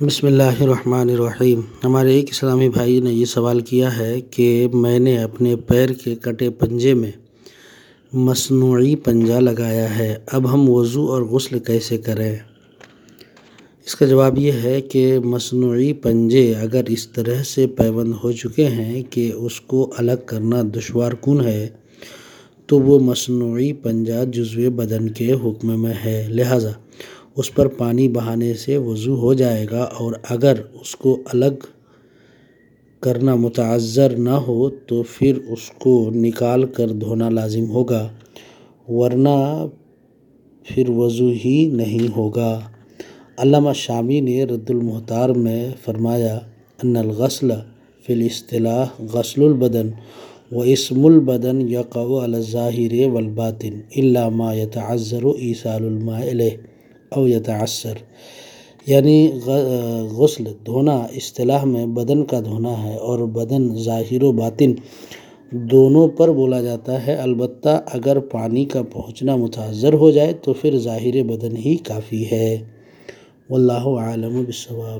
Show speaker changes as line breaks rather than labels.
بسم اللہ الرحمن الرحیم۔ ہمارے ایک اسلامی بھائی نے یہ سوال کیا ہے کہ میں نے اپنے پیر کے کٹے پنجے میں مصنوعی پنجہ لگایا ہے، اب ہم وضو اور غسل کیسے کریں؟ اس کا جواب یہ ہے کہ مصنوعی پنجے اگر اس طرح سے پیوند ہو چکے ہیں کہ اس کو الگ کرنا دشوار کن ہے تو وہ مصنوعی پنجہ جزو بدن کے حکم میں ہے، لہٰذا اس پر پانی بہانے سے وضو ہو جائے گا، اور اگر اس کو الگ کرنا متعذر نہ ہو تو پھر اس کو نکال کر دھونا لازم ہوگا، ورنہ پھر وضو ہی نہیں ہوگا۔ علامہ شامی نے رد المحتار میں فرمایا ان الغسل فی الاصطلاح غسل البدن واسم البدن یقع علی الظاہر والباطن الا ما یتعذر ایصال الماء الیہ او یتعسر، یعنی غسل دھونا اصطلاح میں بدن کا دھونا ہے اور بدن ظاہر و باطن دونوں پر بولا جاتا ہے، البتہ اگر پانی کا پہنچنا متعذر ہو جائے تو پھر ظاہر بدن ہی کافی ہے۔ واللہ اعلم بالصواب۔